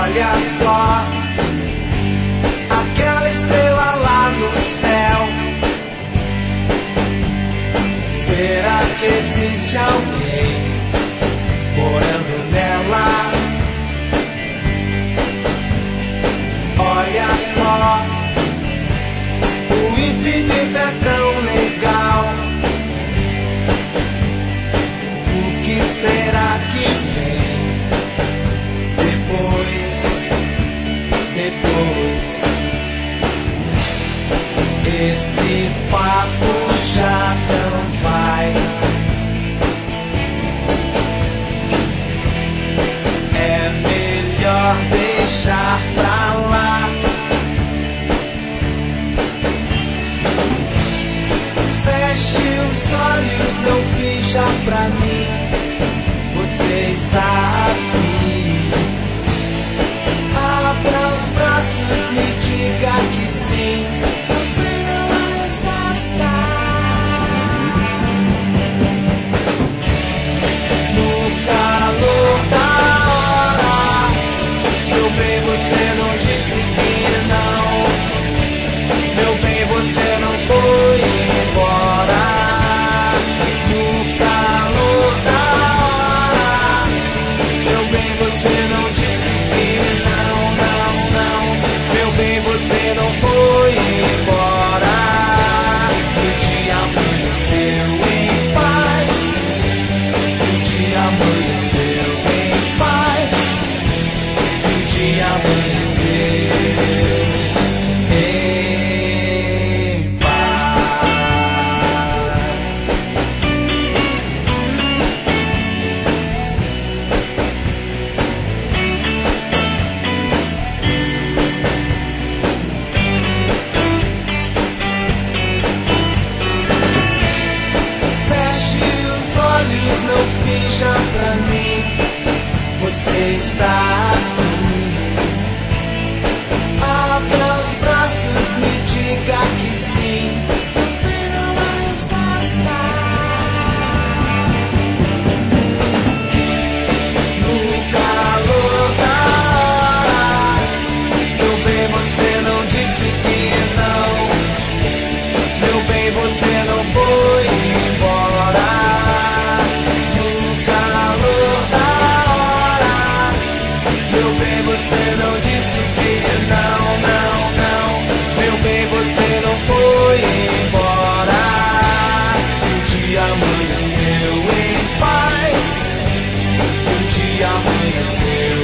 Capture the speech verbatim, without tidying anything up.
Olha só, aquela estrela lá no céu. Será que existe alguém morando nela? Olha só, o infinito é tão legal. O que será que vem depois? Depois, esse papo já não vai. É melhor deixar pra lá. Feche os olhos, não finja pra mim. Você está afim. Abra os braços, me diga que sim. Eu sei não é resposta. No calor da hora, meu bem, você não disse que não. Meu bem, você não foi embora. No calor da hora, meu bem, você não disse que não, não, não. Meu bem, você não foi embora. O dia amanheceu em paz. O dia amanheceu em paz. O dia amanheceu em paz. Feche os olhos, não finja pra mim. Você está afim. Abra os braços, me diga que sim. Você não é resposta. No calor da hora, meu bem, você não disse que não. Meu bem, você não foi embora. No calor da hora, meu bem, você não disse que não, não, não. Meu bem, você não foi embora. O dia amanheceu em paz. O dia amanheceu